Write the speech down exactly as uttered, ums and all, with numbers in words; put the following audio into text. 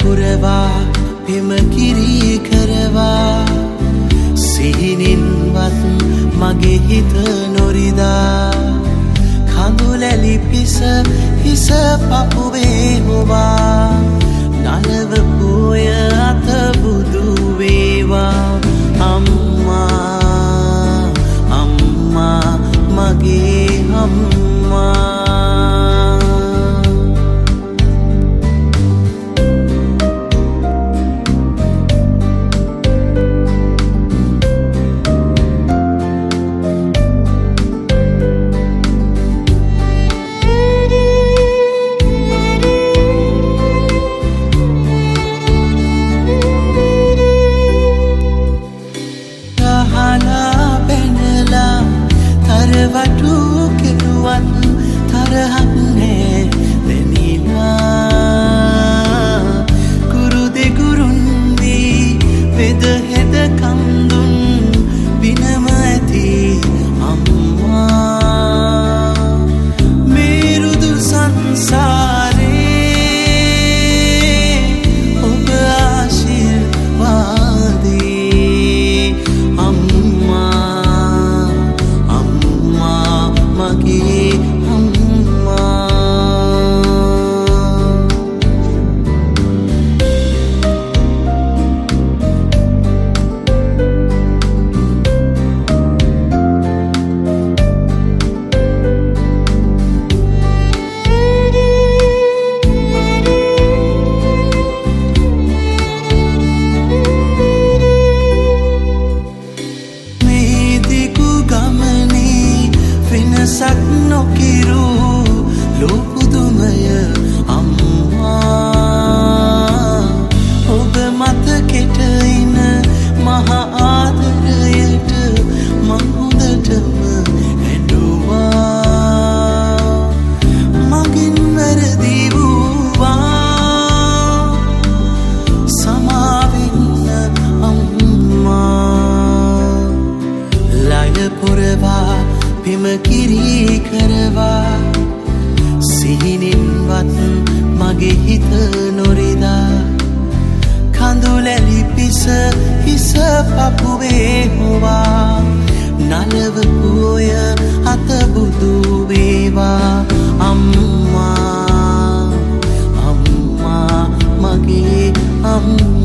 පුරවා පෙම කිරි කරවා සිහිනින්වත් මගේ හිත නොරිදා කඳුලැලි පිස හිස පපුවේ හොවා නලව පෝය අත බුදු වේවා අම්මා අම්මා මගේ අම්මා වටු කෙරුවත් තරහක් නෑ දැනිලා කුරු දෙගුරුන් වී වෙද හෙද කම්දුන් පිනම ඇති අම්මා මේරුදු සංසාරේ ඔබ ආශිර්වාදේ අම්මා වෙනසක් නොකිරු ලෝකුදුමය අම්මා ඔබ මතකෙට ඉන මහා ආදරයට මං හොඳටම ඇඬුවා මගින් වැරදි වූවා සමාවෙන්න අම්මා ලය පුරවා පෙම කිරි කරවා සිහිනින්වත් මගේ හිත නොරිදා කඳුලැලි පිස හිස පපුවේ හොවා නලව පෝය අත බුදු වේවා අම්මා අම්මා මගේ අම්මා